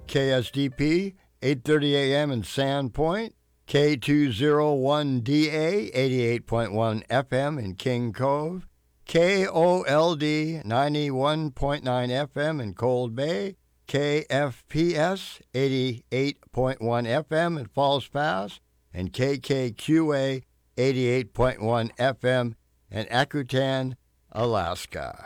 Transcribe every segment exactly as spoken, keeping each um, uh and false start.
K S D P, eight thirty a.m. in Sandpoint, K two oh one D A, eighty-eight point one F M in King Cove, K O L D, ninety-one point nine F M in Cold Bay, K F P S, eighty-eight point one F M in Falls Pass, and K K Q A, eighty-eight point one F M in Akutan, Alaska.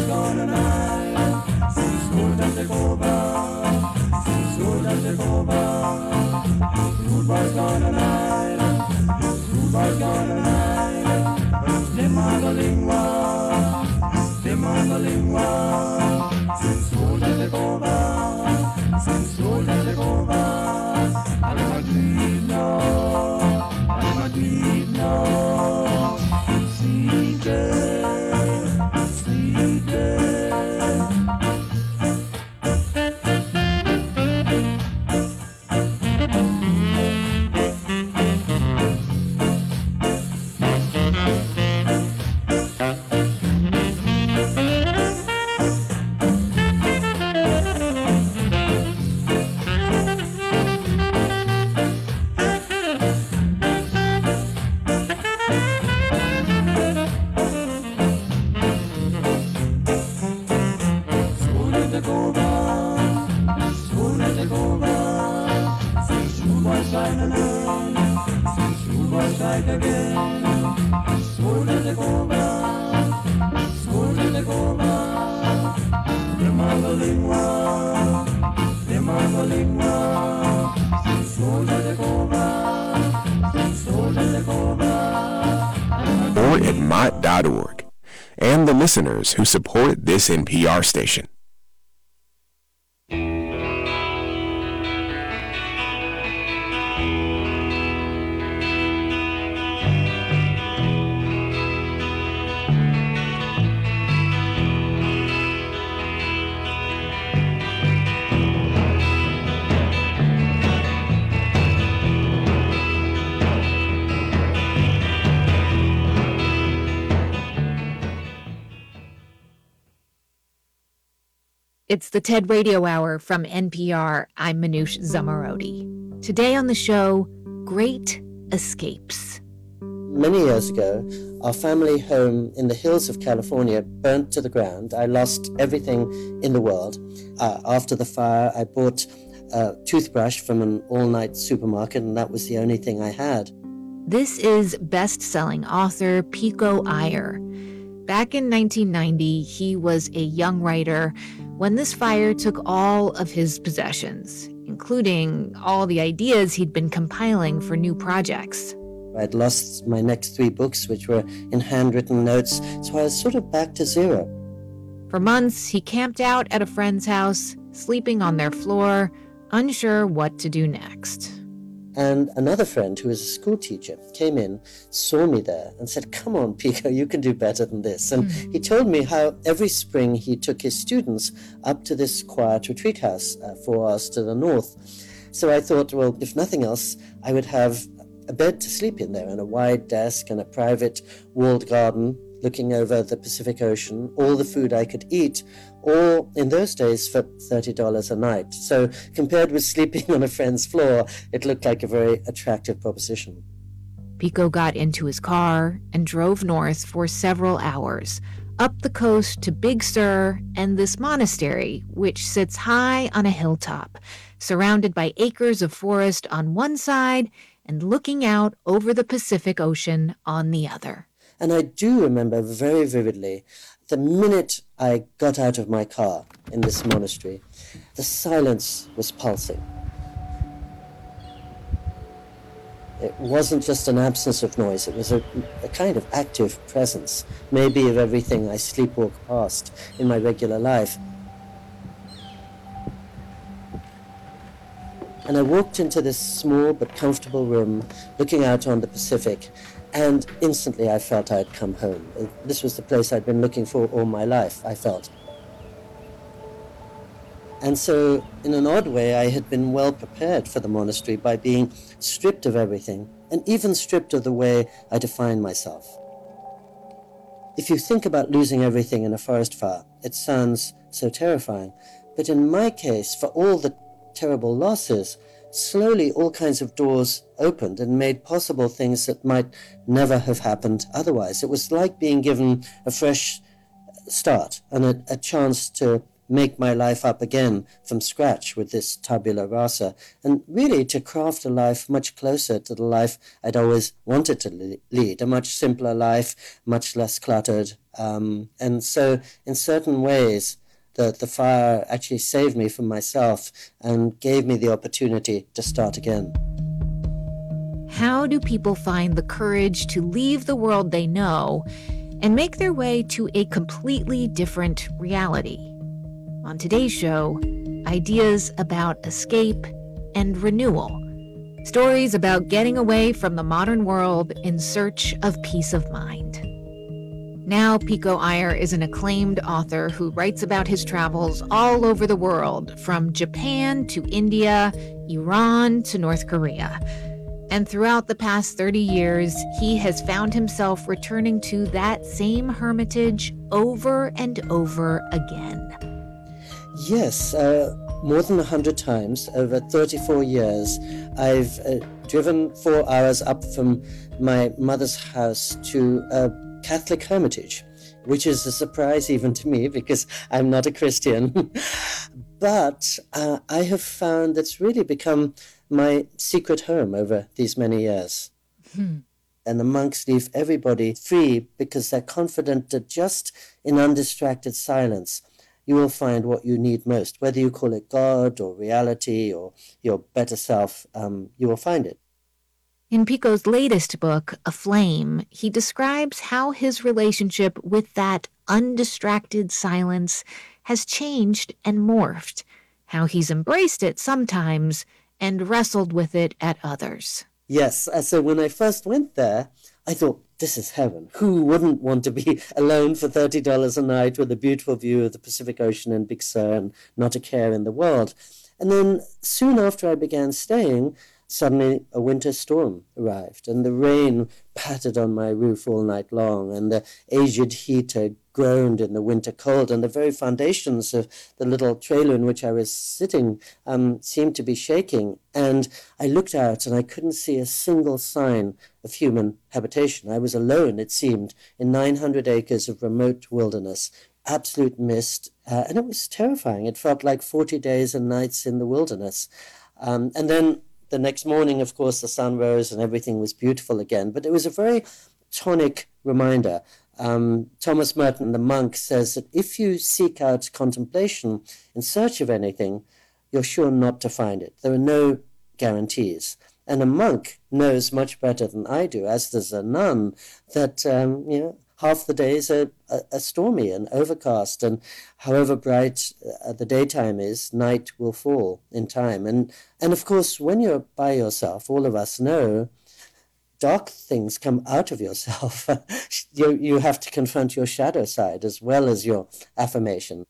Over. at mott dot org, and the listeners who support this N P R station. It's the TED Radio Hour from N P R. I'm Manoush Zomorodi. Today on the show, Great Escapes. Many years ago, our family home in the hills of California burnt to the ground. I lost everything in the world. Uh, after the fire, I bought a toothbrush from an all-night supermarket, and that was the only thing I had. This is best-selling author Pico Iyer. Back in nineteen ninety, he was a young writer when this fire took all of his possessions, including all the ideas he'd been compiling for new projects. I'd lost my next three books, which were in handwritten notes, so I was sort of back to zero. For months, he camped out at a friend's house, sleeping on their floor, unsure what to do next. And another friend who was a school teacher came in, saw me there, and said, "Come on, Pico, you can do better than this." And mm-hmm. he told me how every spring he took his students up to this quiet retreat house uh, four hours to the north. So I thought, well, if nothing else, I would have a bed to sleep in there and a wide desk and a private walled garden looking over the Pacific Ocean, all the food I could eat, all in those days for thirty dollars a night. So compared with sleeping on a friend's floor, it looked like a very attractive proposition. Pico got into his car and drove north for several hours, up the coast to Big Sur and this monastery, which sits high on a hilltop, surrounded by acres of forest on one side and looking out over the Pacific Ocean on the other. And I do remember very vividly the minute I got out of my car in this monastery, the silence was pulsing. It wasn't just an absence of noise, it was a, a kind of active presence, maybe of everything I sleepwalk past in my regular life. And I walked into this small but comfortable room looking out on the Pacific, and instantly I felt I'd come home. This was the place I'd been looking for all my life, I felt. And so, in an odd way, I had been well prepared for the monastery by being stripped of everything, and even stripped of the way I define myself. If you think about losing everything in a forest fire, it sounds so terrifying. But in my case, for all the terrible losses, slowly all kinds of doors opened and made possible things that might never have happened otherwise. It was like being given a fresh start and a, a chance to make my life up again from scratch with this tabula rasa, and really to craft a life much closer to the life I'd always wanted to lead, a much simpler life, much less cluttered. Um, and so in certain ways, The, the fire actually saved me from myself and gave me the opportunity to start again. How do people find the courage to leave the world they know and make their way to a completely different reality? On today's show, ideas about escape and renewal. Stories about getting away from the modern world in search of peace of mind. Now, Pico Iyer is an acclaimed author who writes about his travels all over the world, from Japan to India, Iran to North Korea. And throughout the past thirty years, he has found himself returning to that same hermitage over and over again. Yes, uh, more than one hundred times over thirty-four years, I've uh, driven four hours up from my mother's house to a Catholic hermitage, which is a surprise even to me because I'm not a Christian. But uh, I have found it's really become my secret home over these many years. Hmm. And the monks leave everybody free because they're confident that just in undistracted silence, you will find what you need most. Whether you call it God or reality or your better self, um, you will find it. In Pico's latest book, Aflame, he describes how his relationship with that undistracted silence has changed and morphed, how he's embraced it sometimes and wrestled with it at others. Yes, so when I first went there, I thought, this is heaven. Who wouldn't want to be alone for thirty dollars a night with a beautiful view of the Pacific Ocean and Big Sur and not a care in the world? And then soon after I began staying, suddenly a winter storm arrived, and the rain pattered on my roof all night long, and the aged heater groaned in the winter cold, and the very foundations of the little trailer in which I was sitting um, seemed to be shaking. And I looked out, and I couldn't see a single sign of human habitation. I was alone, it seemed, in nine hundred acres of remote wilderness, absolute mist, uh, and it was terrifying. It felt like forty days and nights in the wilderness. Um, and then the next morning, of course, the sun rose and everything was beautiful again. But it was a very tonic reminder. Um, Thomas Merton, the monk, says that if you seek out contemplation in search of anything, you're sure not to find it. There are no guarantees. And a monk knows much better than I do, as does a nun, that um, you know, half the days are, are, are stormy and overcast, and however bright uh, the daytime is, night will fall in time. And, and of course, when you're by yourself, all of us know, dark things come out of yourself. you, you have to confront your shadow side as well as your affirmation.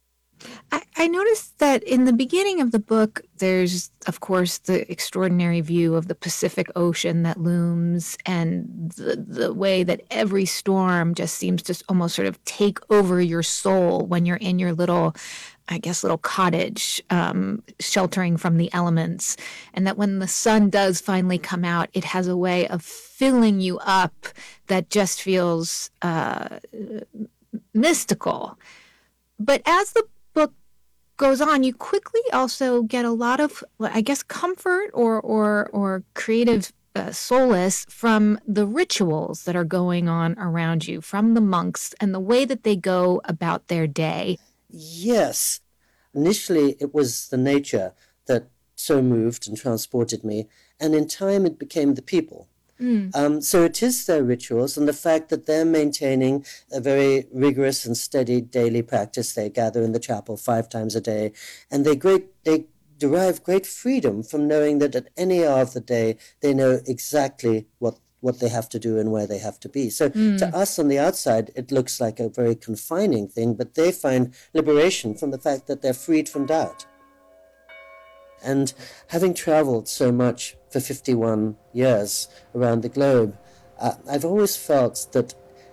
I, I noticed that in the beginning of the book, there's, of course, the extraordinary view of the Pacific Ocean that looms, and the, the way that every storm just seems to almost sort of take over your soul when you're in your little, I guess, little cottage, um, sheltering from the elements. And that when the sun does finally come out, it has a way of filling you up that just feels uh, mystical. But as the book goes on, you quickly also get a lot of, I guess, comfort or or or creative uh, solace from the rituals that are going on around you, from the monks and the way that they go about their day. Yes. Initially, it was the nature that so moved and transported me, and in time it became the people. Mm. Um, so it is their rituals and the fact that they're maintaining a very rigorous and steady daily practice. They gather in the chapel five times a day, and they great they derive great freedom from knowing that at any hour of the day they know exactly what what they have to do and where they have to be. So mm. to us on the outside, it looks like a very confining thing, but they find liberation from the fact that they're freed from doubt. And having traveled so much for fifty-one years around the globe, uh, I've always felt that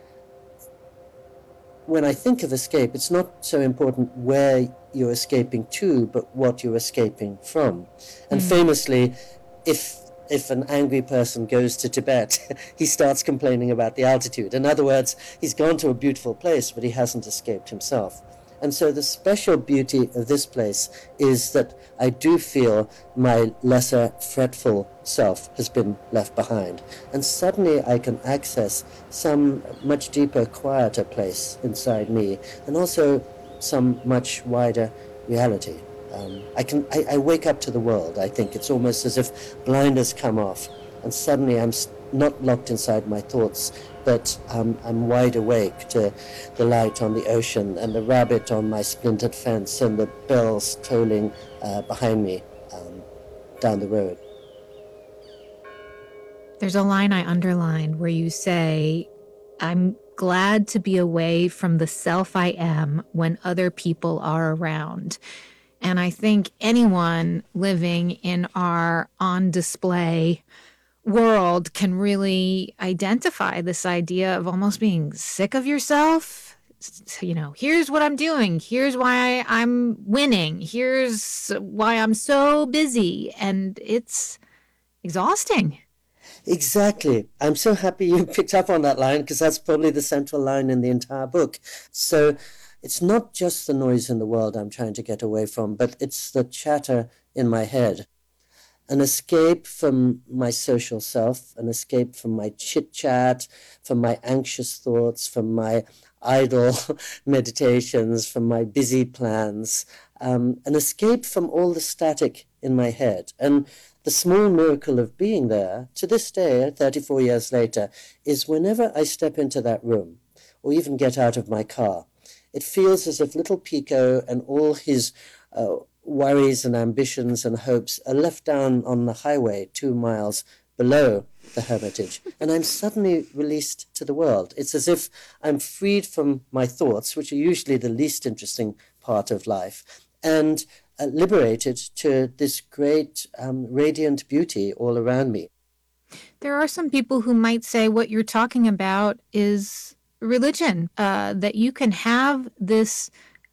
when I think of escape, it's not so important where you're escaping to, but what you're escaping from. And mm. famously, if if an angry person goes to Tibet, he starts complaining about the altitude. In other words, he's gone to a beautiful place, but he hasn't escaped himself. And so the special beauty of this place is that I do feel my lesser fretful self has been left behind. And suddenly I can access some much deeper, quieter place inside me, and also some much wider reality. Um, I can I, I wake up to the world, I think. It's almost as if blinders come off, and suddenly I'm not locked inside my thoughts, but um, I'm wide awake to the light on the ocean and the rabbit on my splintered fence and the bells tolling uh, behind me um, down the road. There's a line I underlined where you say, I'm glad to be away from the self I am when other people are around. And I think anyone living in our on-display world can really identify this idea of almost being sick of yourself. You know, here's what I'm doing. Here's why I'm winning. Here's why I'm so busy. And it's exhausting. Exactly. I'm so happy you picked up on that line, because that's probably the central line in the entire book. So it's not just the noise in the world I'm trying to get away from, but it's the chatter in my head. An escape from my social self, an escape from my chit-chat, from my anxious thoughts, from my idle meditations, from my busy plans, um, an escape from all the static in my head. And The small miracle of being there, to this day, thirty-four years later, is whenever I step into that room, or even get out of my car, it feels as if little Pico and all his uh, worries and ambitions and hopes are left down on the highway two miles below the Hermitage, and I'm suddenly released to the world. It's as if I'm freed from my thoughts, which are usually the least interesting part of life, and uh, liberated to this great um, radiant beauty all around me. There are some people who might say what you're talking about is religion, uh, that you can have this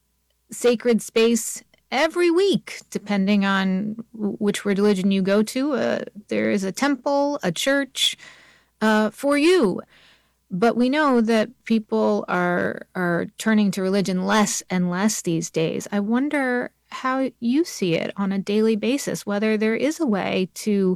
sacred space every week, depending on which religion you go to. Uh, there is a temple, a church uh, for you. But we know that people are are turning to religion less and less these days. I wonder how you see it on a daily basis, whether there is a way to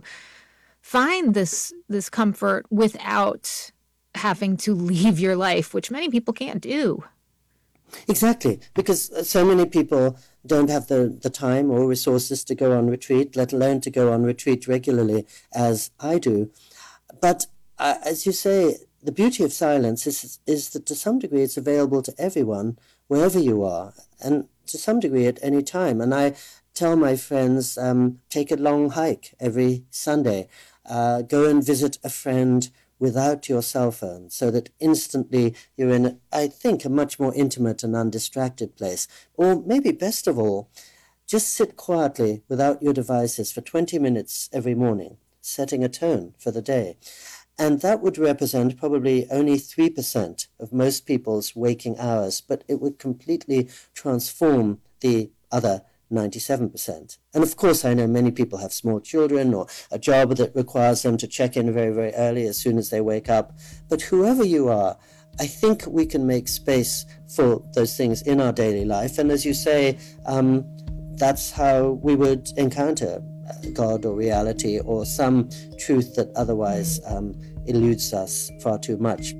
find this this comfort without having to leave your life, which many people can't do. Exactly, because so many people don't have the, the time or resources to go on retreat, let alone to go on retreat regularly as I do. But uh, as you say, the beauty of silence is, is that to some degree it's available to everyone, wherever you are, and to some degree at any time. And I tell my friends, um, take a long hike every Sunday, uh, go and visit a friend without your cell phone, so that instantly you're in, I think, a much more intimate and undistracted place. Or maybe best of all, just sit quietly without your devices for twenty minutes every morning, setting a tone for the day. And that would represent probably only three percent of most people's waking hours, but it would completely transform the other ninety-seven percent. And of course, I know many people have small children or a job that requires them to check in very, very early as soon as they wake up. But whoever you are, I think we can make space for those things in our daily life. And as you say, um, that's how we would encounter God or reality or some truth that otherwise um, eludes us far too much.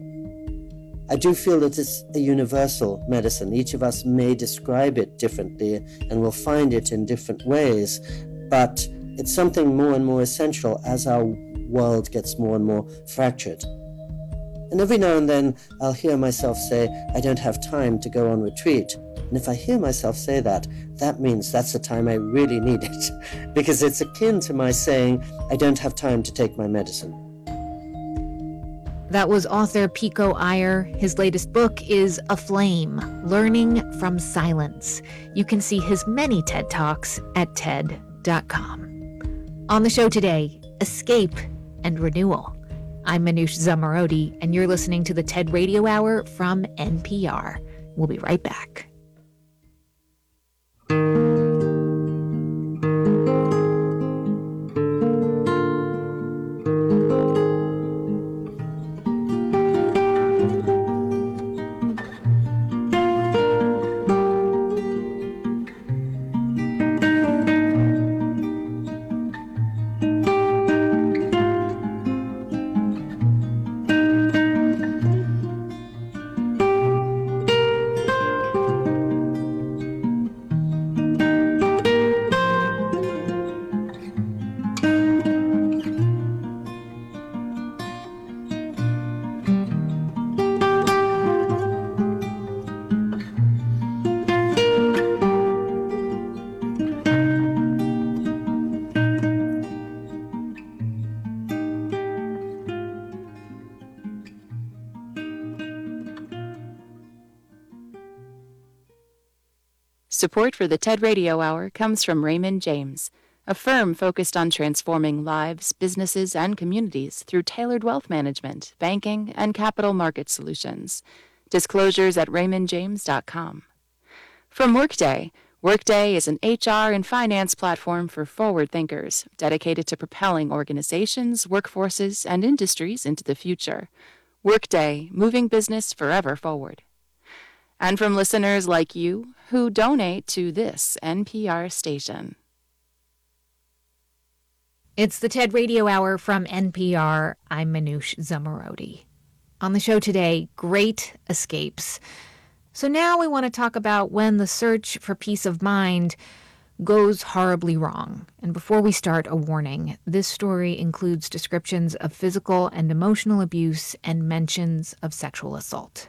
I do feel that it's a universal medicine. Each of us may describe it differently and will find it in different ways, but it's something more and more essential as our world gets more and more fractured. And every now and then I'll hear myself say, I don't have time to go on retreat. And if I hear myself say that, that means that's the time I really need it, because it's akin to my saying, I don't have time to take my medicine. That was author Pico Iyer. His latest book is Aflame, Learning from Silence. You can see his many TED Talks at TED dot com. On the show today, Escape and Renewal. I'm Manoush Zomorodi, and you're listening to the TED Radio Hour from N P R. We'll be right back. Support for the TED Radio Hour comes from Raymond James, a firm focused on transforming lives, businesses, and communities through tailored wealth management, banking, and capital market solutions. Disclosures at raymond james dot com. From Workday, Workday is an H R and finance platform for forward thinkers, dedicated to propelling organizations, workforces, and industries into the future. Workday, moving business forever forward. And from listeners like you who donate to this N P R station. It's the TED Radio Hour from N P R. I'm Manoush Zomorodi. On the show today, Great Escapes. So now we want to talk about when the search for peace of mind goes horribly wrong. And before we start, a warning. This story includes descriptions of physical and emotional abuse and mentions of sexual assault.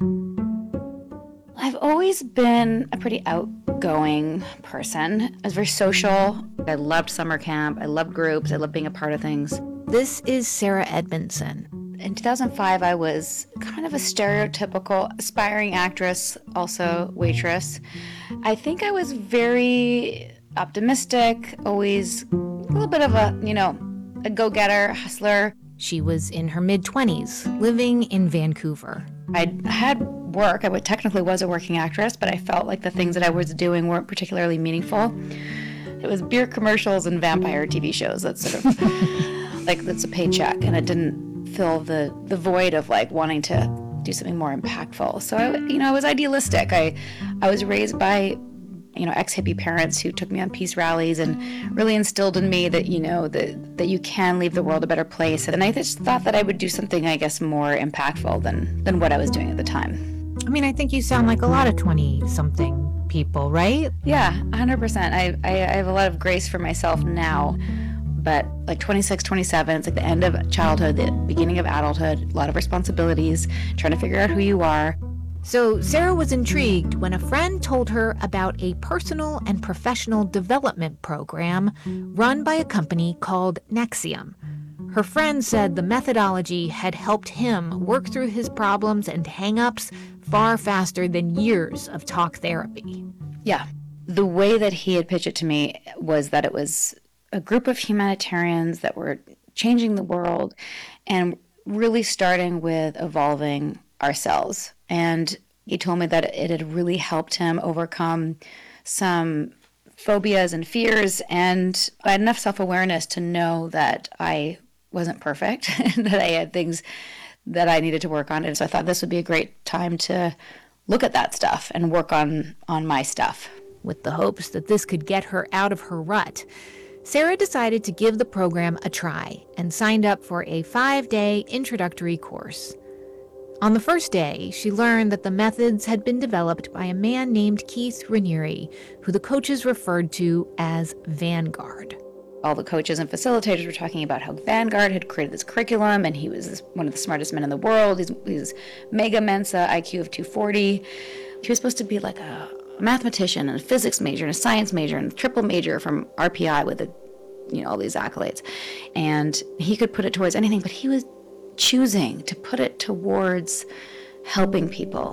I've always been a pretty outgoing person. I was very social. I loved summer camp. I loved groups. I loved being a part of things. This is Sarah Edmondson. In two thousand five, I was kind of a stereotypical aspiring actress, also waitress. I think I was very optimistic, always a little bit of a, you know, a go-getter, hustler. She was in her mid-twenties, living in Vancouver. I had work. I technically was a working actress, but I felt like the things that I was doing weren't particularly meaningful. It was beer commercials and vampire T V shows. That's sort of like, that's a paycheck, and it didn't fill the, the void of like wanting to do something more impactful. So, I, you know, I was idealistic. I, I was raised by, you know, ex-hippie parents who took me on peace rallies and really instilled in me that, you know, that, that you can leave the world a better place. And I just thought that I would do something, I guess, more impactful than, than what I was doing at the time. I mean, I think you sound like a lot of twenty-something people, right? Yeah, one hundred percent. I, I, I have a lot of grace for myself now. But like twenty-six, twenty-seven, it's like the end of childhood, the beginning of adulthood, a lot of responsibilities, trying to figure out who you are. So Sarah was intrigued when a friend told her about a personal and professional development program run by a company called Nexium. Her friend said the methodology had helped him work through his problems and hang-ups far faster than years of talk therapy. Yeah. The way that he had pitched it to me was that it was a group of humanitarians that were changing the world and really starting with evolving ourselves. And he told me that it had really helped him overcome some phobias and fears, and I had enough self-awareness to know that I wasn't perfect, that I had things that I needed to work on. And so I thought this would be a great time to look at that stuff and work on, on my stuff. With the hopes that this could get her out of her rut, Sarah decided to give the program a try and signed up for a five-day introductory course. On the first day, she learned that the methods had been developed by a man named Keith Raniere, who the coaches referred to as Vanguard. All the coaches and facilitators were talking about how Vanguard had created this curriculum, and he was this, one of the smartest men in the world. He's, he's mega Mensa, I Q of two forty. He was supposed to be like a mathematician and a physics major and a science major and a triple major from R P I with, a, you know, all these accolades. And he could put it towards anything, but he was choosing to put it towards helping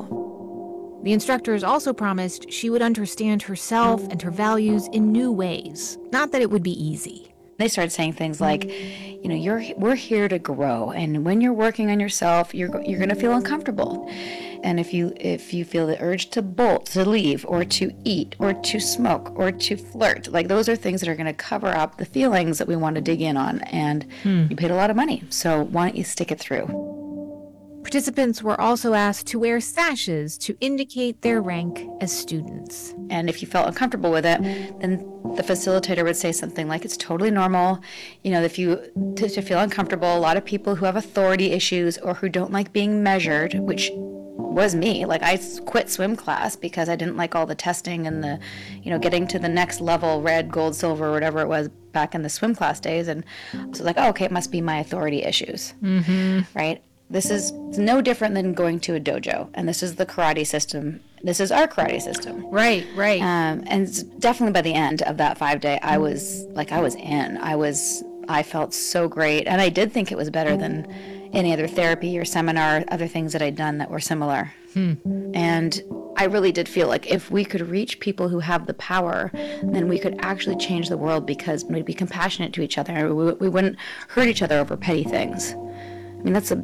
people. The instructors also promised she would understand herself and her values in new ways. Not that it would be easy. They started saying things like, you know, you're we're here to grow, and when you're working on yourself, you're you're going to feel uncomfortable. And if you if you feel the urge to bolt, to leave, or to eat, or to smoke, or to flirt, like those are things that are going to cover up the feelings that we want to dig in on. And hmm. you paid a lot of money, so why don't you stick it through? Participants were also asked to wear sashes to indicate their rank as students. And if you felt uncomfortable with it, then the facilitator would say something like, it's totally normal. You know, if you to, to feel uncomfortable, a lot of people who have authority issues or who don't like being measured, which was me. Like, I quit swim class because I didn't like all the testing and the, you know, getting to the next level, red, gold, silver, whatever it was back in the swim class days. And so like, oh, okay, it must be my authority issues, mm-hmm. right? This is no different than going to a dojo, and this is the karate system. This is our karate system. Right, right. Um, and definitely by the end of that five day, I was like, I was in. I was, I felt so great, and I did think it was better than any other therapy or seminar, other things that I'd done that were similar. Hmm. And I really did feel like if we could reach people who have the power, then we could actually change the world because we'd be compassionate to each other. We, we wouldn't hurt each other over petty things. I mean, that's a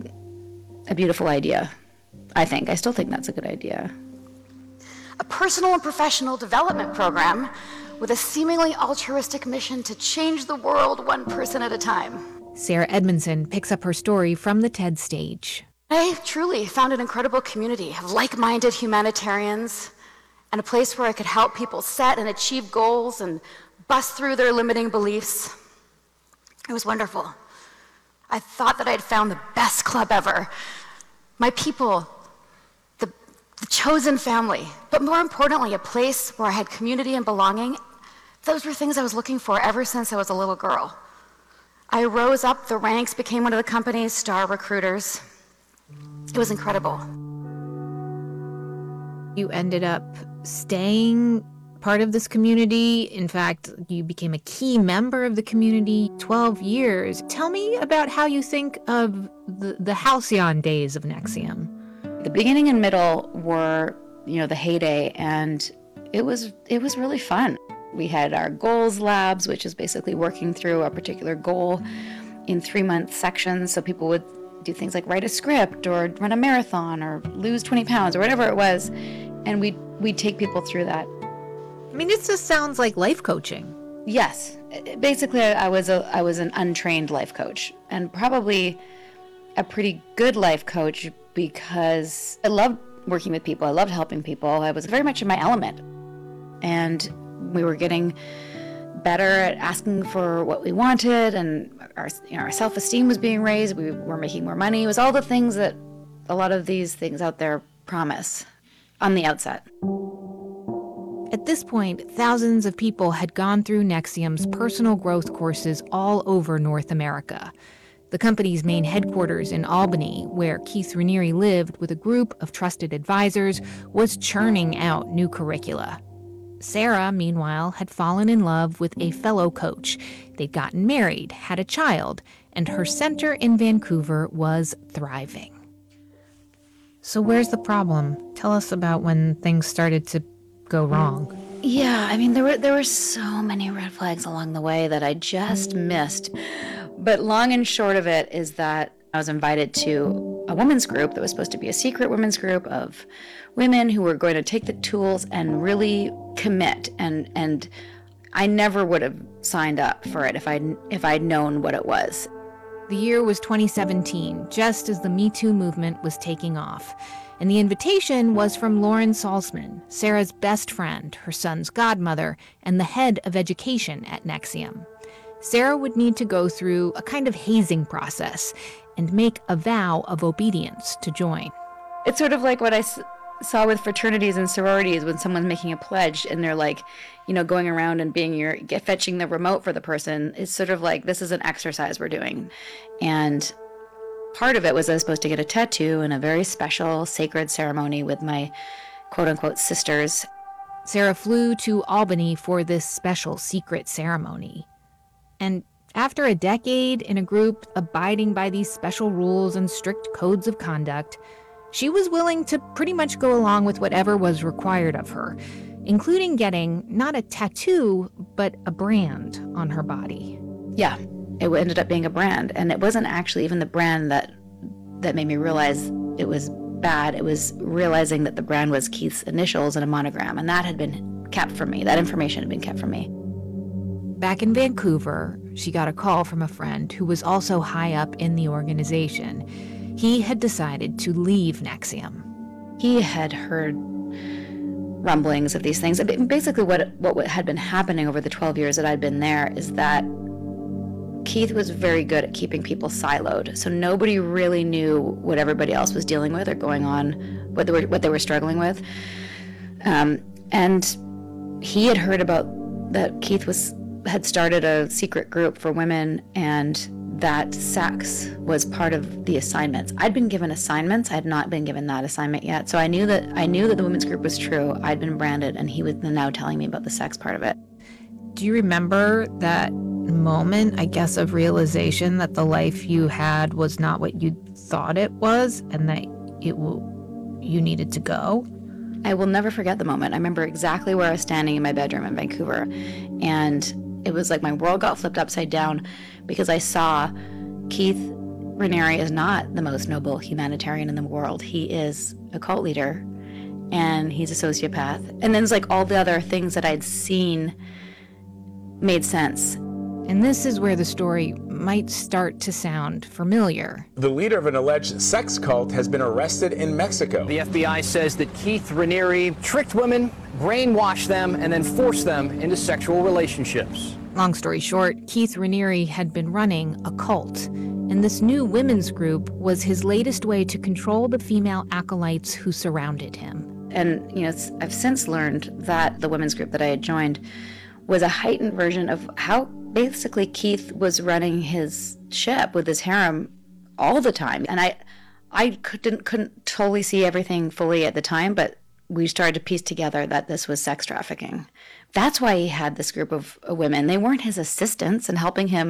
a beautiful idea, I think. I still think that's a good idea. A personal and professional development program with a seemingly altruistic mission to change the world one person at a time. Sarah Edmondson picks up her story from the TED stage. I truly found an incredible community of like-minded humanitarians and a place where I could help people set and achieve goals and bust through their limiting beliefs. It was wonderful. I thought that I had found the best club ever. My people, the, the chosen family, but more importantly, a place where I had community and belonging Those were things I was looking for ever since I was a little girl. I rose up the ranks, became one of the company's star recruiters. It was incredible. You ended up staying part of this community. In fact, you became a key member of the community. twelve years. Tell me about how you think of the, the halcyon days of NXIVM. The beginning and middle were, you know, the heyday, and it was it was really fun. We had our goals labs, which is basically working through a particular goal in three-month sections. So people would do things like write a script or run a marathon or lose twenty pounds or whatever it was. And we'd, we'd take people through that. I mean, it just sounds like life coaching. Yes. Basically, I was a I was an untrained life coach, and probably a pretty good life coach because I loved working with people. I loved helping people. I was very much in my element. And we were getting better at asking for what we wanted, and our, you know, our self-esteem was being raised. We were making more money. It was all the things that a lot of these things out there promise on the outset. At this point, thousands of people had gone through NXIVM's personal growth courses all over North America. The company's main headquarters in Albany, where Keith Raniere lived with a group of trusted advisors, was churning out new curricula. Sarah, meanwhile, had fallen in love with a fellow coach. They'd gotten married, had a child, and her center in Vancouver was thriving. So where's the problem? Tell us about when things started to go wrong. Yeah, I mean, there were there were so many red flags along the way that I just missed. But long and short of it is that I was invited to a women's group that was supposed to be a secret women's group of women who were going to take the tools and really commit. And and I never would have signed up for it if I if I'd known what it was. The year was twenty seventeen, just as the Me Too movement was taking off. And the invitation was from Lauren Salzman, Sarah's best friend, her son's godmother, and the head of education at NXIVM. Sarah would need to go through a kind of hazing process and make a vow of obedience to join. It's sort of like what I s- saw with fraternities and sororities when someone's making a pledge and they're like, you know, going around and being your, get, fetching the remote for the person. It's sort of like, this is an exercise we're doing. And part of it was I was supposed to get a tattoo in a very special sacred ceremony with my quote-unquote sisters. Sarah flew to Albany for this special secret ceremony. And after a decade in a group abiding by these special rules and strict codes of conduct, she was willing to pretty much go along with whatever was required of her, including getting not a tattoo, but a brand on her body. Yeah, it ended up being a brand. And it wasn't actually even the brand that that made me realize it was bad. It was realizing that the brand was Keith's initials and a monogram. And that had been kept from me. That information had been kept from me. Back in Vancouver, she got a call from a friend who was also high up in the organization. He had decided to leave NXIVM. He had heard rumblings of these things. Basically, what what had been happening over the twelve years that I'd been there is that Keith was very good at keeping people siloed. So nobody really knew what everybody else was dealing with or going on, what they were, what they were struggling with. Um, and he had heard about that Keith was had started a secret group for women, and that sex was part of the assignments. I'd been given assignments. I had not been given that assignment yet. So I knew that I knew that the women's group was true. I'd been branded, and he was now telling me about the sex part of it. Do you remember that moment, I guess, of realization that the life you had was not what you thought it was, and that it will, you needed to go? I will never forget the moment. I remember exactly where I was standing in my bedroom in Vancouver, and it was like my world got flipped upside down because I saw Keith Raniere is not the most noble humanitarian in the world. He is a cult leader, and he's a sociopath. And then it's like all the other things that I'd seen made sense. And this is where the story might start to sound familiar. The leader of an alleged sex cult has been arrested in Mexico. The F B I says that Keith Raniere tricked women, brainwashed them, and then forced them into sexual relationships. Long story short, Keith Raniere had been running a cult, and this new women's group was his latest way to control the female acolytes who surrounded him. And, you know, I've since learned that the women's group that I had joined was a heightened version of how basically Keith was running his ship with his harem all the time. And I I couldn't couldn't totally see everything fully at the time, but we started to piece together that this was sex trafficking. That's why he had this group of women. They weren't his assistants and helping him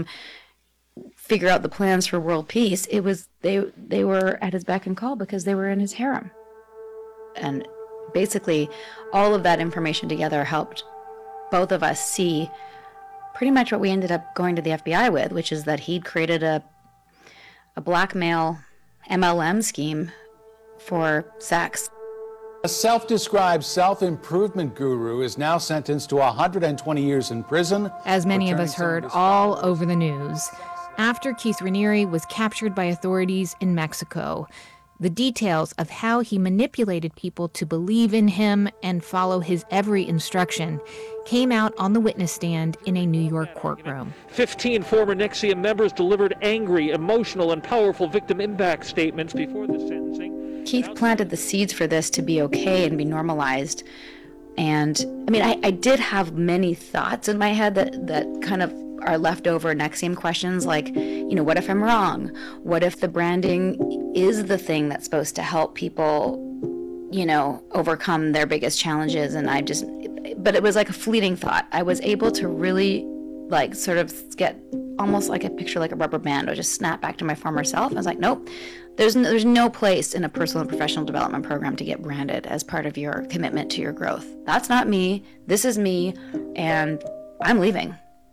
figure out the plans for world peace. It was they they were at his beck and call because they were in his harem. And basically all of that information together helped both of us see pretty much what we ended up going to the F B I with, which is that he'd created a a blackmail M L M scheme for sex. A self-described self-improvement guru is now sentenced to one hundred twenty years in prison. As many of us heard all over the news, after Keith Raniere was captured by authorities in Mexico, the details of how he manipulated people to believe in him and follow his every instruction came out on the witness stand in a New York courtroom. Fifteen former N X I V M members delivered angry, emotional, and powerful victim impact statements before the sentencing. Keith planted the seeds for this to be okay and be normalized. And I mean, I, I did have many thoughts in my head that, that kind of are leftover N X I V M questions, like, you know, what if I'm wrong? What if the branding is the thing that's supposed to help people, you know, overcome their biggest challenges? And I just, but it was like a fleeting thought. I was able to really, like, sort of get almost like a picture, like a rubber band, or just snap back to my former self. I was like, nope, there's no, there's no place in a personal and professional development program to get branded as part of your commitment to your growth. That's not me. This is me, and I'm leaving.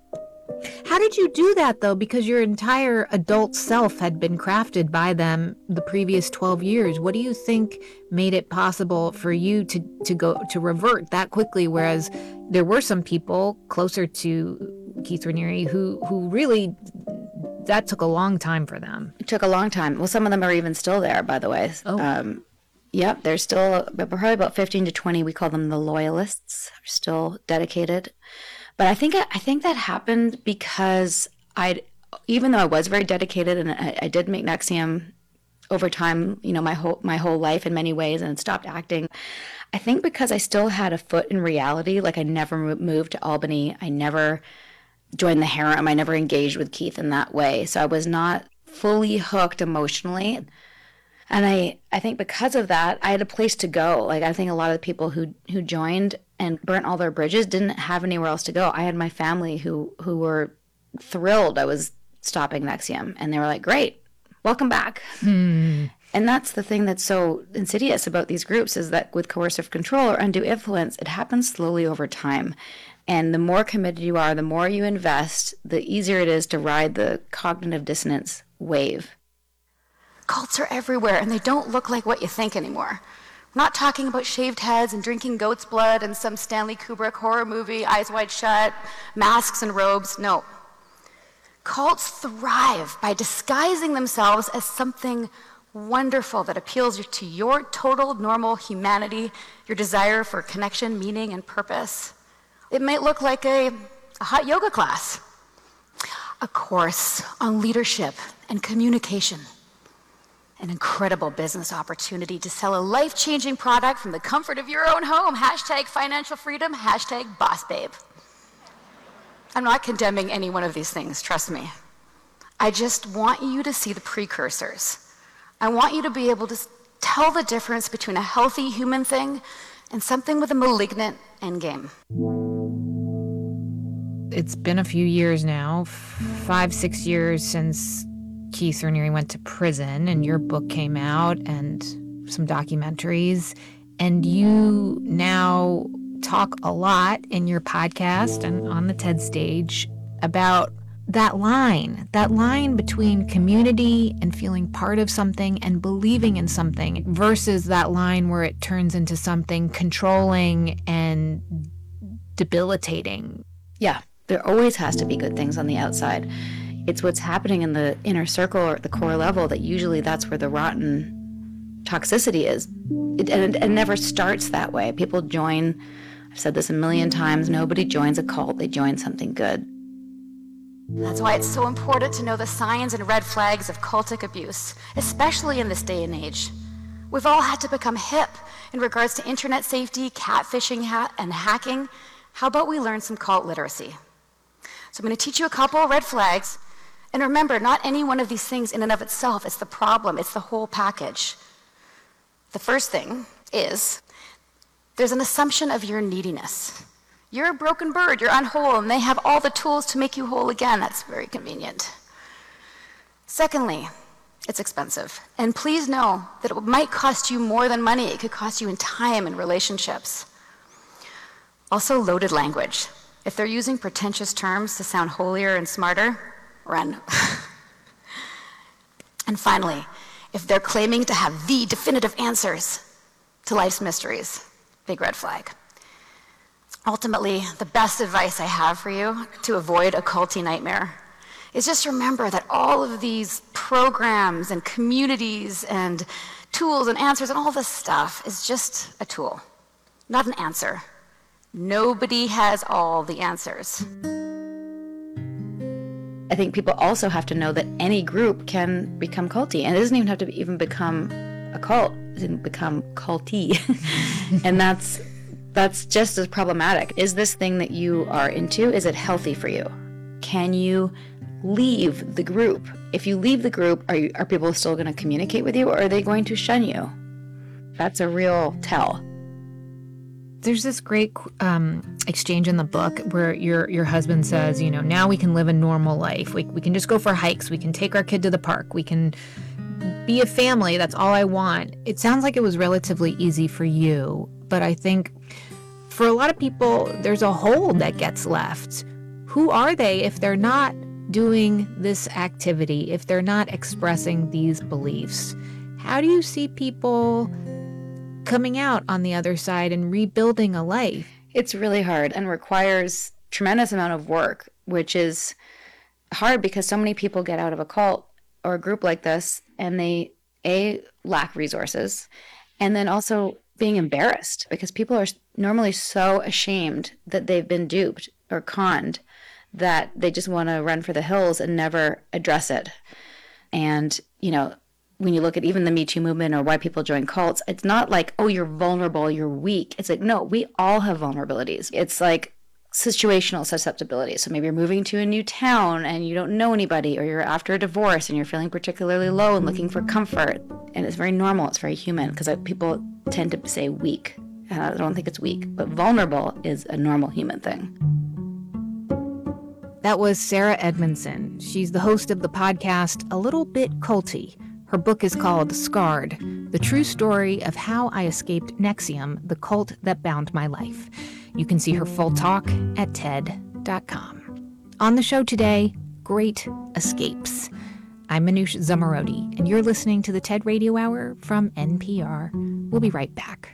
How did you do that, though? Because your entire adult self had been crafted by them the previous twelve years. What do you think made it possible for you to, to go to revert that quickly, whereas there were some people closer to Keith Raniere who, who really, that took a long time for them? It took a long time. Well, some of them are even still there, by the way. Oh. Um, yep, they're still, probably about fifteen to twenty, we call them the loyalists, are still dedicated. But I think I think that happened because I, even though I was very dedicated and I, I did make N X I V M over time, you know, my whole my whole life in many ways, and stopped acting. I think because I still had a foot in reality, like I never moved to Albany, I never joined the harem, I never engaged with Keith in that way, so I was not fully hooked emotionally. And I, I think because of that, I had a place to go. Like, I think a lot of the people who who joined and burnt all their bridges didn't have anywhere else to go. I had my family who who were thrilled I was stopping N X I V M, and they were like, great, welcome back. Hmm. And that's the thing that's so insidious about these groups, is that with coercive control or undue influence, it happens slowly over time. And the more committed you are, the more you invest, the easier it is to ride the cognitive dissonance wave. Cults are everywhere, and they don't look like what you think anymore. I'm not talking about shaved heads and drinking goat's blood and some Stanley Kubrick horror movie, Eyes Wide Shut, masks and robes. No. Cults thrive by disguising themselves as something wonderful that appeals to your total normal humanity, your desire for connection, meaning, and purpose. It might look like a, a hot yoga class, a course on leadership and communication, an incredible business opportunity to sell a life-changing product from the comfort of your own home. Hashtag financial freedom, hashtag boss babe. I'm not condemning any one of these things, trust me. I just want you to see the precursors. I want you to be able to tell the difference between a healthy human thing and something with a malignant endgame. It's been a few years now, five, six years since Keith Raniere went to prison, and your book came out and some documentaries, and you now talk a lot in your podcast and on the TED stage about that line, that line between community and feeling part of something and believing in something versus that line where it turns into something controlling and debilitating. Yeah, there always has to be good things on the outside. It's what's happening in the inner circle or at the core level that usually that's where the rotten toxicity is. It, and it, it never starts that way. People join, I've said this a million times, nobody joins a cult, they join something good. That's why it's so important to know the signs and red flags of cultic abuse, especially in this day and age. We've all had to become hip in regards to internet safety, catfishing ha- and hacking. how about we learn some cult literacy? So I'm going to teach you a couple of red flags. And remember, not any one of these things in and of itself is the problem. It's the whole package. The first thing is there's an assumption of your neediness. You're a broken bird, you're unwhole, and they have all the tools to make you whole again. That's very convenient. Secondly, it's expensive. And please know that it might cost you more than money. It could cost you in time and relationships. Also, loaded language. If they're using pretentious terms to sound holier and smarter, run. And finally, if they're claiming to have the definitive answers to life's mysteries, big red flag. Ultimately, the best advice I have for you to avoid a culty nightmare is just remember that all of these programs and communities and tools and answers and all this stuff is just a tool, not an answer. Nobody has all the answers. I think people also have to know that any group can become culty, and it doesn't even have to even become a cult. It didn't become culty. And that's that's just as problematic. Is this thing that you are into, is it healthy for you? Can you leave the group? If you leave the group, are you, are people still going to communicate with you, or are they going to shun you? That's a real tell. There's this great um, exchange in the book where your your husband says, you know, now we can live a normal life. We we can just go for hikes. We can take our kid to the park. We can be a family. That's all I want. It sounds like it was relatively easy for you, but I think for a lot of people, there's a hole that gets left. Who are they if they're not doing this activity, if they're not expressing these beliefs? How do you see people coming out on the other side and rebuilding a life? It's really hard and requires tremendous amount of work, which is hard because so many people get out of a cult or a group like this and they, A, lack resources, and then also being embarrassed because people are normally so ashamed that they've been duped or conned that they just want to run for the hills and never address it. And, you know, when you look at even the Me Too movement or why people join cults, it's not like, oh, you're vulnerable, you're weak. It's like, no, we all have vulnerabilities. It's like situational susceptibility. So maybe you're moving to a new town and you don't know anybody, or you're after a divorce and you're feeling particularly low and looking for comfort. And it's very normal. It's very human because people tend to say weak. And I don't think it's weak, but vulnerable is a normal human thing. That was Sarah Edmondson. She's the host of the podcast A Little Bit Culty. Her book is called Scarred, The True Story of How I Escaped NXIVM, the Cult That Bound My Life. You can see her full talk at T E D dot com. On the show today, Great Escapes. I'm Manoush Zomorodi, and you're listening to the TED Radio Hour from N P R. We'll be right back.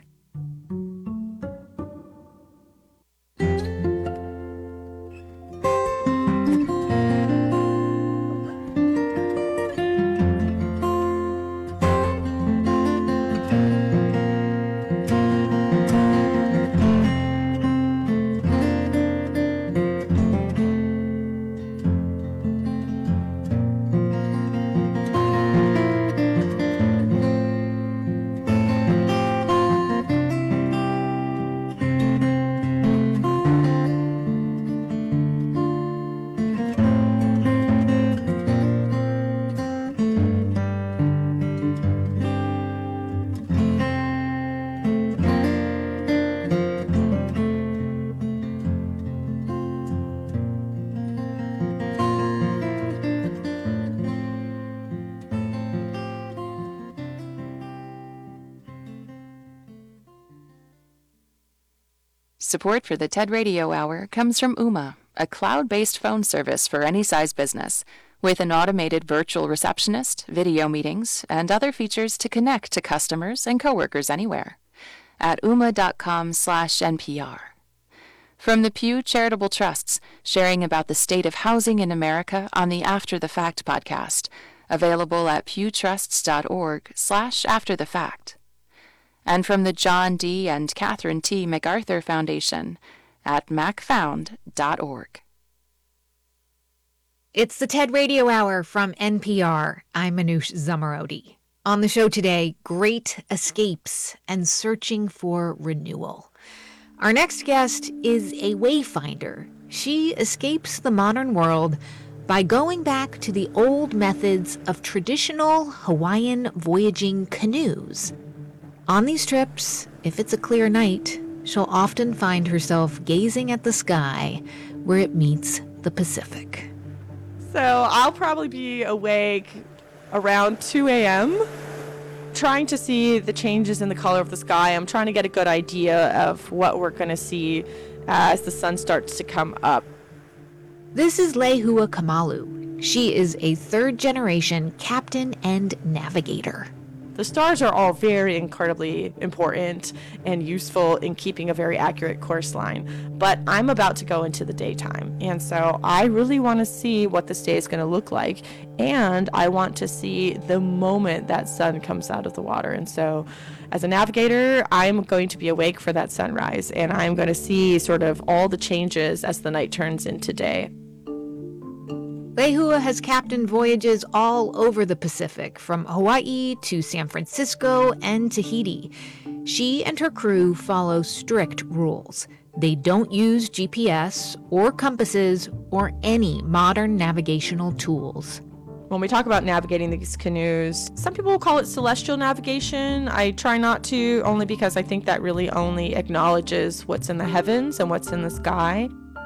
Support for the TED Radio Hour comes from Ooma, a cloud-based phone service for any size business, with an automated virtual receptionist, video meetings, and other features to connect to customers and coworkers anywhere. At ooma.com slash NPR. From the Pew Charitable Trusts, sharing about the state of housing in America on the After the Fact podcast, available at pewtrusts.org slash after the fact. And from the John D. and Catherine T. MacArthur Foundation at mac found dot org. It's the TED Radio Hour from N P R. I'm Manoush Zomorodi. On the show today, Great Escapes and Searching for Renewal. Our next guest is a wayfinder. She escapes the modern world by going back to the old methods of traditional Hawaiian voyaging canoes. On these trips, if it's a clear night, she'll often find herself gazing at the sky where it meets the Pacific. So I'll probably be awake around two a.m., trying to see the changes in the color of the sky. I'm trying to get a good idea of what we're going to see as the sun starts to come up. This is Lehua Kamalu. She is a third-generation captain and navigator. The stars are all very incredibly important and useful in keeping a very accurate course line. But I'm about to go into the daytime, and so I really want to see what this day is going to look like, and I want to see the moment that sun comes out of the water. And so as a navigator, I'm going to be awake for that sunrise, and I'm going to see sort of all the changes as the night turns into day. Lehua has captained voyages all over the Pacific, from Hawaii to San Francisco and Tahiti. She and her crew follow strict rules. They don't use G P S or compasses or any modern navigational tools. When we talk about navigating these canoes, some people will call it celestial navigation. I try not to, only because I think that really only acknowledges what's in the heavens and what's in the sky.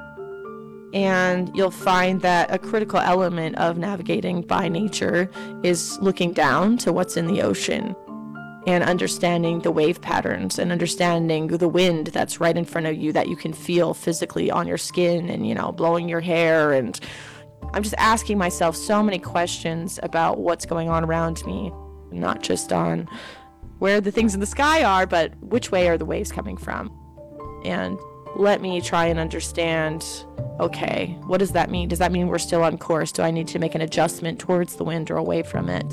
And you'll find that a critical element of navigating by nature is looking down to what's in the ocean and understanding the wave patterns and understanding the wind that's right in front of you that you can feel physically on your skin and, you know, blowing your hair. And I'm just asking myself so many questions about what's going on around me, not just on where the things in the sky are, but which way are the waves coming from? And let me try and understand, okay, what does that mean? Does that mean we're still on course? Do I need to make an adjustment towards the wind or away from it?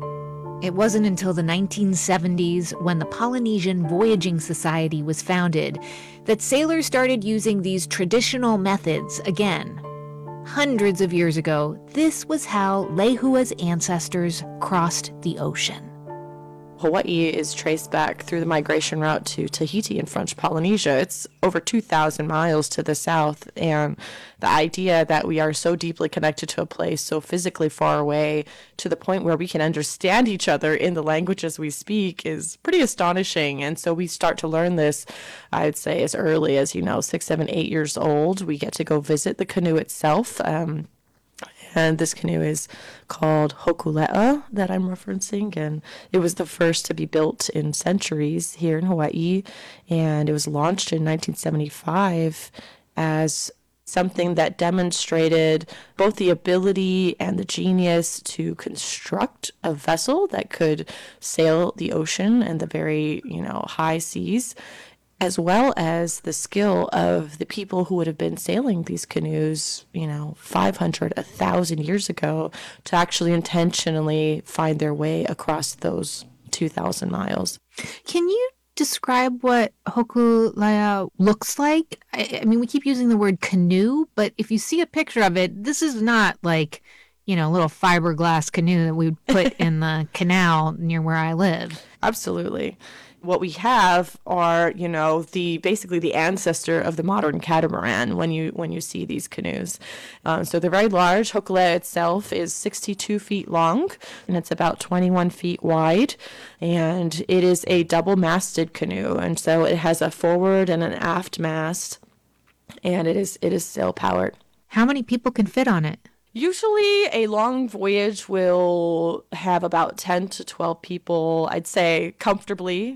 It wasn't until the nineteen seventies, when the Polynesian Voyaging Society was founded, that sailors started using these traditional methods again. Hundreds of years ago, this was how Lehua's ancestors crossed the ocean. Hawaii is traced back through the migration route to Tahiti in French Polynesia. It's over two thousand miles to the south, and the idea that we are so deeply connected to a place so physically far away to the point where we can understand each other in the languages we speak is pretty astonishing. And so we start to learn this, I'd say, as early as, you know, six, seven, eight years old. We get to go visit the canoe itself. Um, And this canoe is called Hokulea that I'm referencing, and it was the first to be built in centuries here in Hawaii, and it was launched in nineteen seventy-five as something that demonstrated both the ability and the genius to construct a vessel that could sail the ocean and the very, you know, high seas, as well as the skill of the people who would have been sailing these canoes, you know, five hundred, one thousand years ago, to actually intentionally find their way across those two thousand miles. Can you describe what Hokulea looks like? I, I mean, we keep using the word canoe, but if you see a picture of it, this is not like, you know, a little fiberglass canoe that we would put in the canal near where I live. Absolutely. What we have are, you know, the basically the ancestor of the modern catamaran when you when you see these canoes. Um, so they're very large. Hokulea itself is sixty-two feet long, and it's about twenty-one feet wide, and it is a double-masted canoe, and so it has a forward and an aft mast, and it is it is sail-powered. How many people can fit on it? Usually a long voyage will have about ten to twelve people, I'd say comfortably,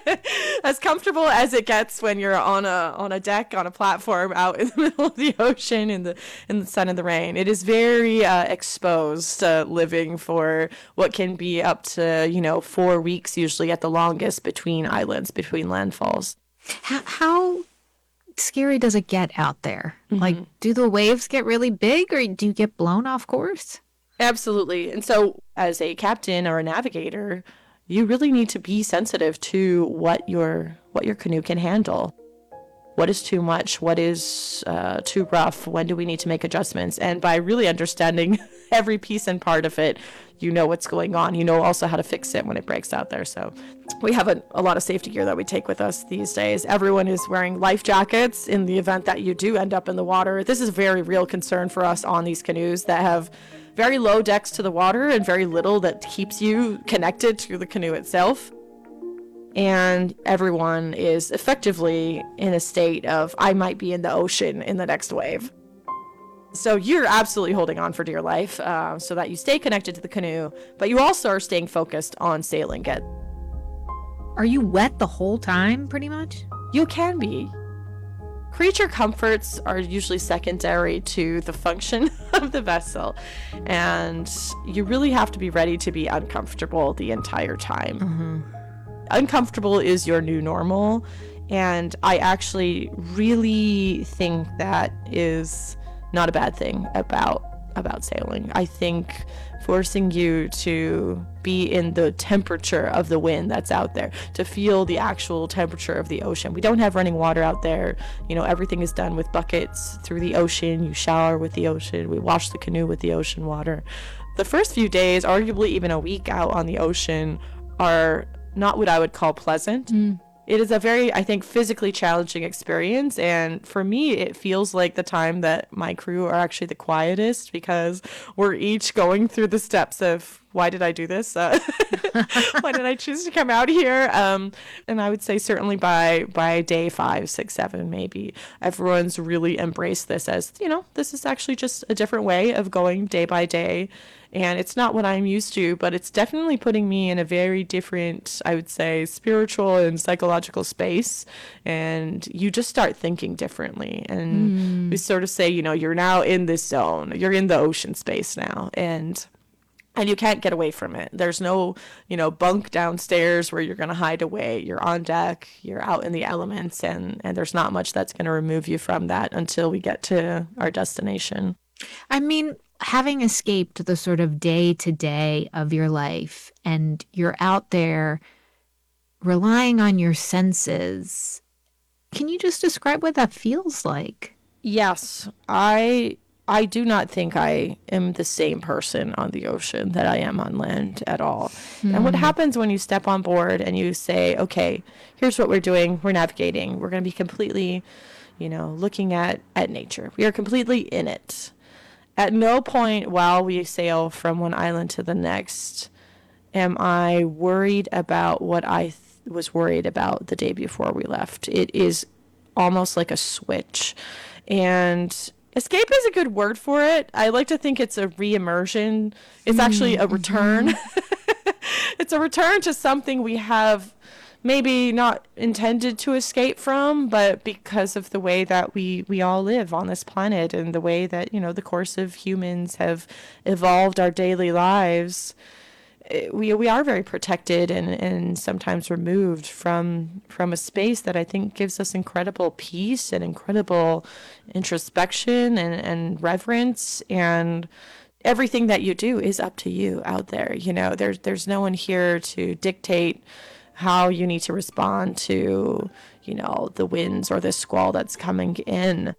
as comfortable as it gets when you're on a on a deck, on a platform out in the middle of the ocean in the in the sun and the rain. It is very uh, exposed uh, living for what can be up to, you know, four weeks usually at the longest between islands, between landfalls. How, how scary does it get out there? Mm-hmm. Like, do the waves get really big, or do you get blown off course? Absolutely. And so as a captain or a navigator, you really need to be sensitive to what your what your canoe can handle. what is too much, what is uh, too rough, when do we need to make adjustments. And by really understanding every piece and part of it, you know what's going on. You know also how to fix it when it breaks out there. So we have a, a lot of safety gear that we take with us these days. Everyone is wearing life jackets in the event that you do end up in the water. This is a very real concern for us on these canoes that have very low decks to the water and very little that keeps you connected to the canoe itself. And everyone is effectively in a state of, I might be in the ocean in the next wave. So you're absolutely holding on for dear life uh, so that you stay connected to the canoe, but you also are staying focused on sailing it. Are you wet the whole time, pretty much? You can be. Creature comforts are usually secondary to the function of the vessel, and you really have to be ready to be uncomfortable the entire time. Mm-hmm. Uncomfortable is your new normal, and I actually really think that is not a bad thing about about sailing. I think forcing you to be in the temperature of the wind that's out there, to feel the actual temperature of the ocean. We don't have running water out there. You know, everything is done with buckets through the ocean. You shower with the ocean. We wash the canoe with the ocean water. The first few days, arguably even a week out on the ocean, are not what I would call pleasant. Mm. It is a very, I think, physically challenging experience. And for me, it feels like the time that my crew are actually the quietest, because we're each going through the steps of, why did I do this? Uh, why did I choose to come out here? Um, and I would say certainly by, by day five, six, seven, maybe, everyone's really embraced this as, you know, this is actually just a different way of going day by day. And it's not what I'm used to, but it's definitely putting me in a very different, I would say, spiritual and psychological space. And you just start thinking differently. And mm. we sort of say, you know, you're now in this zone. You're in the ocean space now. And and you can't get away from it. There's no, you know, bunk downstairs where you're going to hide away. You're on deck. You're out in the elements. And, and there's not much that's going to remove you from that until we get to our destination. I mean, having escaped the sort of day to day of your life and you're out there relying on your senses, can you just describe what that feels like? Yes, I I do not think I am the same person on the ocean that I am on land at all. Mm. And what happens when you step on board and you say, okay, here's what we're doing. We're navigating. We're going to be completely, you know, looking at, at nature. We are completely in it. At no point while we sail from one island to the next am I worried about what I th- was worried about the day before we left. It is almost like a switch. And escape is a good word for it. I like to think it's a re-immersion. It's actually a return. Mm-hmm. It's a return to something we have maybe not intended to escape from, but because of the way that we, we all live on this planet and the way that, you know, the course of humans have evolved our daily lives, we we are very protected and, and sometimes removed from from a space that I think gives us incredible peace and incredible introspection and, and reverence. And everything that you do is up to you out there. You know, there's there's no one here to dictate how you need to respond to, you know, the winds or the squall that's coming in.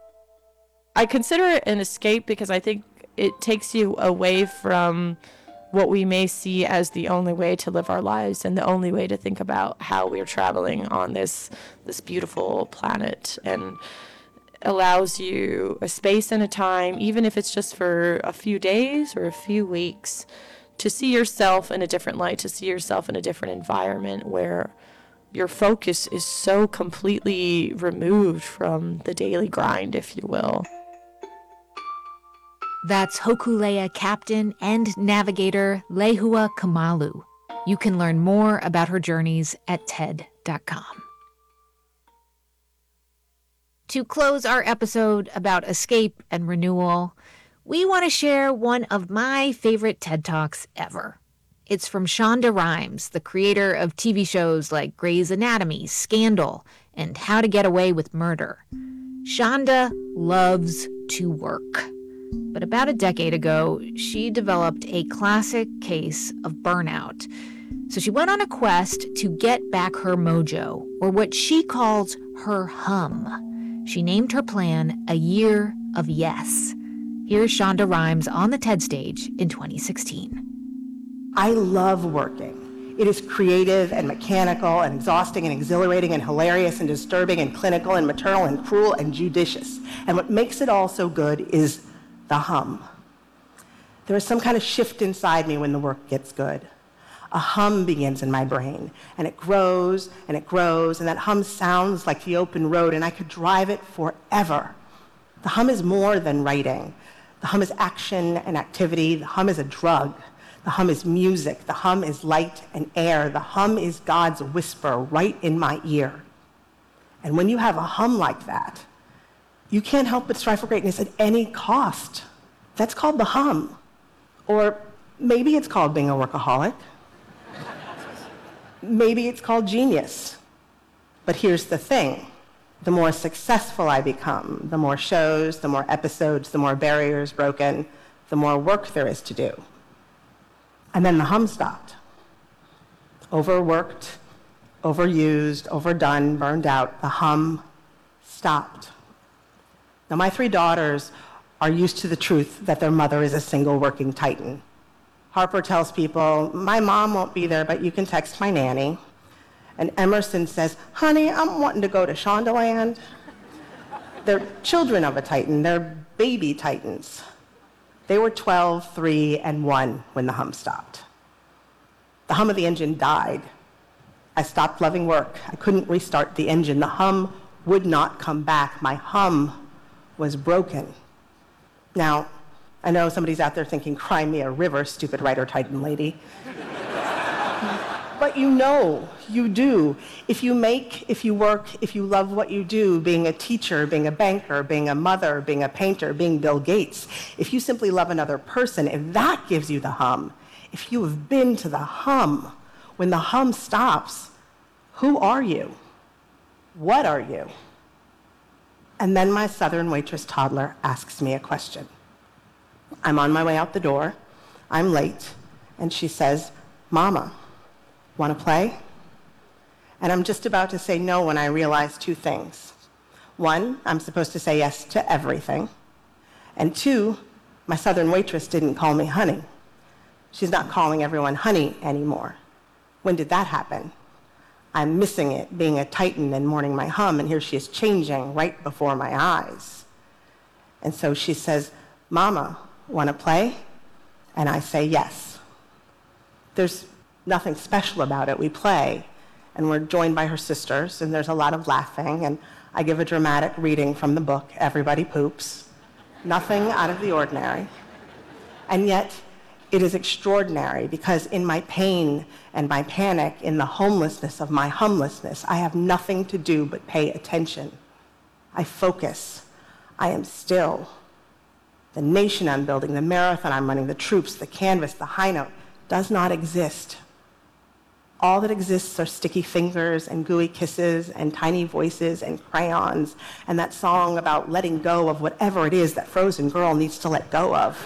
I consider it an escape because I think it takes you away from what we may see as the only way to live our lives and the only way to think about how we're traveling on this this beautiful planet, and allows you a space and a time, even if it's just for a few days or a few weeks, to see yourself in a different light, to see yourself in a different environment where your focus is so completely removed from the daily grind, if you will. That's Hokulea captain and navigator Lehua Kamalu. You can learn more about her journeys at T E D dot com. To close our episode about escape and renewal, we want to share one of my favorite TED Talks ever. It's from Shonda Rhimes, the creator of T V shows like Grey's Anatomy, Scandal, and How to Get Away with Murder. Shonda loves to work. But about a decade ago, she developed a classic case of burnout. So she went on a quest to get back her mojo, or what she calls her hum. She named her plan A Year of Yes. Here's Shonda Rhimes on the TED stage in twenty sixteen. I love working. It is creative and mechanical and exhausting and exhilarating and hilarious and disturbing and clinical and maternal and cruel and judicious. And what makes it all so good is the hum. There is some kind of shift inside me when the work gets good. A hum begins in my brain, and it grows and it grows, and that hum sounds like the open road, and I could drive it forever. The hum is more than writing. The hum is action and activity. The hum is a drug. The hum is music. The hum is light and air. The hum is God's whisper right in my ear. And when you have a hum like that, you can't help but strive for greatness at any cost. That's called the hum. Or maybe it's called being a workaholic. Maybe it's called genius. But here's the thing. The more successful I become, the more shows, the more episodes, the more barriers broken, the more work there is to do. And then the hum stopped. Overworked, overused, overdone, burned out, the hum stopped. Now, my three daughters are used to the truth that their mother is a single working titan. Harper tells people, my mom won't be there, but you can text my nanny. And Emerson says, honey, I'm wanting to go to Shondaland. They're children of a titan. They're baby titans. They were twelve, three, and one when the hum stopped. The hum of the engine died. I stopped loving work. I couldn't restart the engine. The hum would not come back. My hum was broken. Now, I know somebody's out there thinking, cry me a river, stupid writer titan lady. But you know, you do. If you make, if you work, if you love what you do, being a teacher, being a banker, being a mother, being a painter, being Bill Gates, if you simply love another person, if that gives you the hum, if you have been to the hum, when the hum stops, who are you? What are you? And then my Southern waitress toddler asks me a question. I'm on my way out the door, I'm late, and she says, Mama, want to play? And I'm just about to say no when I realize two things. One, I'm supposed to say yes to everything. And two, my Southern waitress didn't call me honey. She's not calling everyone honey anymore. When did that happen? I'm missing it, being a titan and mourning my hum, and here she is changing right before my eyes. And so she says, Mama, want to play? And I say yes. There's nothing special about it. We play, and we're joined by her sisters, and there's a lot of laughing, and I give a dramatic reading from the book, Everybody Poops. Nothing out of the ordinary. And yet, it is extraordinary, because in my pain and my panic, in the homelessness of my humlessness, I have nothing to do but pay attention. I focus. I am still. The nation I'm building, the marathon I'm running, the troops, the canvas, the high note, does not exist. All that exists are sticky fingers and gooey kisses and tiny voices and crayons and that song about letting go of whatever it is that frozen girl needs to let go of.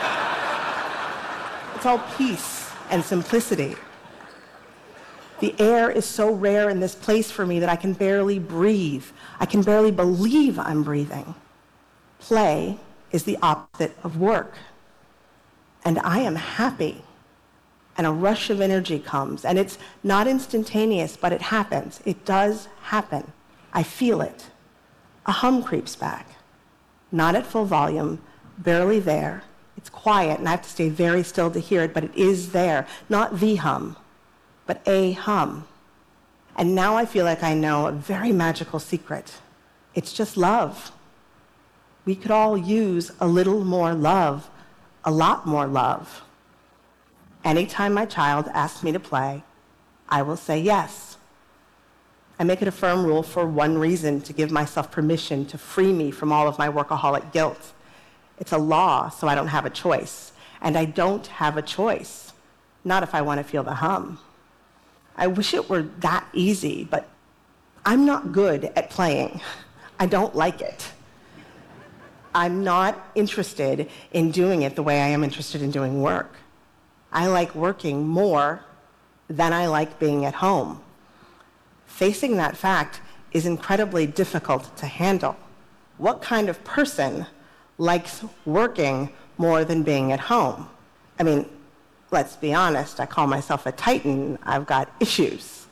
It's all peace and simplicity. The air is so rare in this place for me that I can barely breathe. I can barely believe I'm breathing. Play is the opposite of work. And I am happy. And a rush of energy comes, and it's not instantaneous, but it happens. It does happen. I feel it. A hum creeps back. Not at full volume, barely there. It's quiet, and I have to stay very still to hear it, but it is there. Not the hum, but a hum. And now I feel like I know a very magical secret. It's just love. We could all use a little more love, a lot more love. Anytime my child asks me to play, I will say yes. I make it a firm rule for one reason, to give myself permission to free me from all of my workaholic guilt. It's a law, so I don't have a choice. And I don't have a choice, not if I want to feel the hum. I wish it were that easy, but I'm not good at playing. I don't like it. I'm not interested in doing it the way I am interested in doing work. I like working more than I like being at home. Facing that fact is incredibly difficult to handle. What kind of person likes working more than being at home? I mean, let's be honest, I call myself a Titan. I've got issues.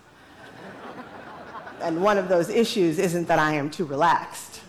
And one of those issues isn't that I am too relaxed.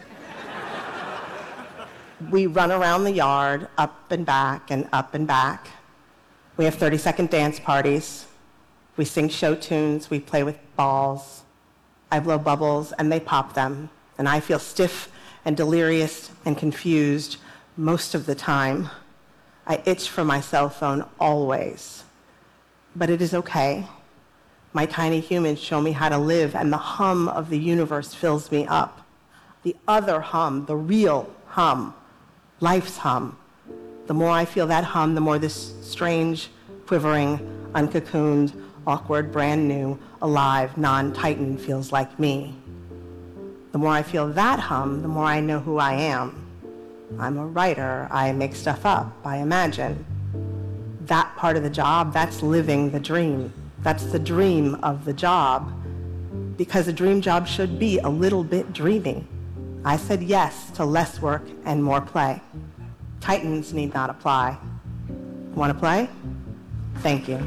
We run around the yard, up and back and up and back. We have thirty-second dance parties. We sing show tunes. We play with balls. I blow bubbles, and they pop them. And I feel stiff and delirious and confused most of the time. I itch for my cell phone always. But it is okay. My tiny humans show me how to live, and the hum of the universe fills me up. The other hum, the real hum, life's hum. The more I feel that hum, the more this strange, quivering, uncocooned, awkward, brand new, alive, non-Titan feels like me. The more I feel that hum, the more I know who I am. I'm a writer. I make stuff up. I imagine. That part of the job, that's living the dream. That's the dream of the job. Because a dream job should be a little bit dreamy. I said yes to less work and more play. Titans need not apply. Want to play? Thank you.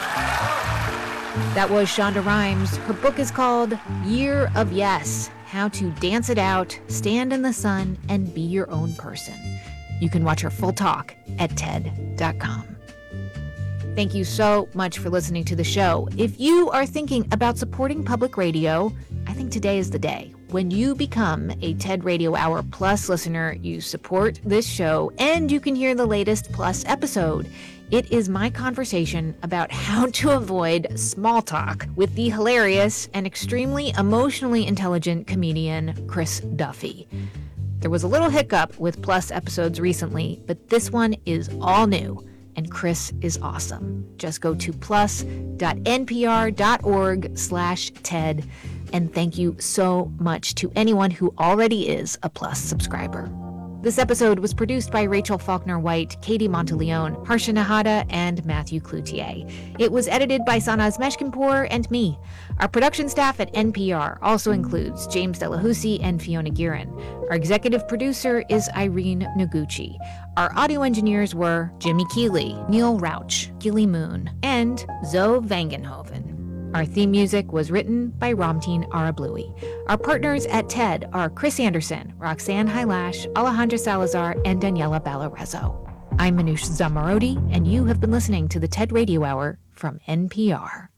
That was Shonda Rhimes. Her book is called Year of Yes: How to Dance It Out, Stand in the Sun, and Be Your Own Person. You can watch her full talk at T E D dot com. Thank you so much for listening to the show. If you are thinking about supporting public radio, I think today is the day. When you become a TED Radio Hour Plus listener, you support this show and you can hear the latest Plus episode. It is my conversation about how to avoid small talk with the hilarious and extremely emotionally intelligent comedian Chris Duffy. There was a little hiccup with Plus episodes recently, but this one is all new, and Chris is awesome. Just go to plus.npr.org slash TED, and thank you so much to anyone who already is a Plus subscriber. This episode was produced by Rachel Faulkner-White, Katie Monteleone, Harsha Nahata, and Matthew Cloutier. It was edited by Sanaz Meshkinpour and me. Our production staff at N P R also includes James Delahousie and Fiona Guerin. Our executive producer is Irene Noguchi. Our audio engineers were Jimmy Keeley, Neil Rauch, Gilly Moon, and Zoe Vangenhoven. Our theme music was written by Ramteen Arablouei. Our partners at TED are Chris Anderson, Roxanne Hylash, Alejandra Salazar, and Daniela Ballarezo. I'm Manoush Zomorodi, and you have been listening to the TED Radio Hour from N P R.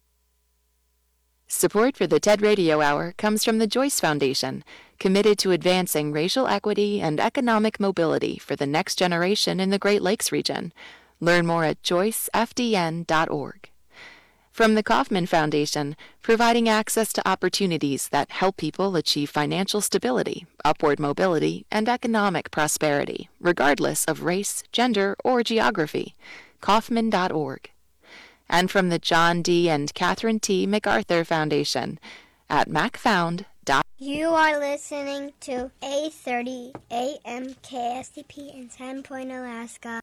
Support for the TED Radio Hour comes from the Joyce Foundation, committed to advancing racial equity and economic mobility for the next generation in the Great Lakes region. Learn more at joyce f d n dot org. From the Kauffman Foundation, providing access to opportunities that help people achieve financial stability, upward mobility, and economic prosperity, regardless of race, gender, or geography. Kauffman dot org. And from the John D. and Catherine T. MacArthur Foundation at macfound dot org. You are listening to eight thirty A M K S D P in Sand Point, Alaska.